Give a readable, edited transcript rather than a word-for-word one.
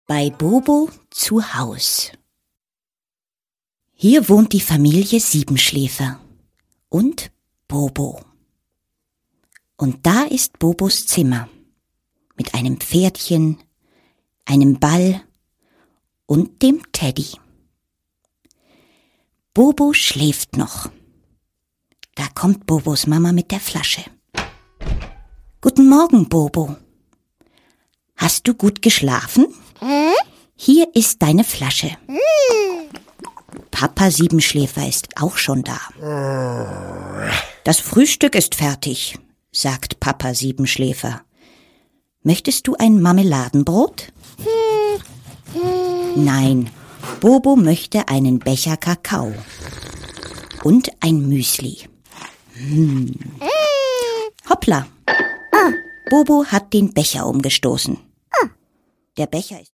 Bei Bobo zu Haus. Hier wohnt die Familie Siebenschläfer und Bobo. Und da ist Bobos Zimmer mit einem Pferdchen, einem Ball und dem Teddy. Bobo schläft noch. Da kommt Bobos Mama mit der Flasche. Guten Morgen, Bobo. Hast du gut geschlafen? Hier ist deine Flasche. Papa Siebenschläfer ist auch schon da. Das Frühstück ist fertig, sagt Papa Siebenschläfer. Möchtest du ein Marmeladenbrot? Nein, Bobo möchte einen Becher Kakao und ein Müsli. Hoppla! Bobo hat den Becher umgestoßen. Der Becher ist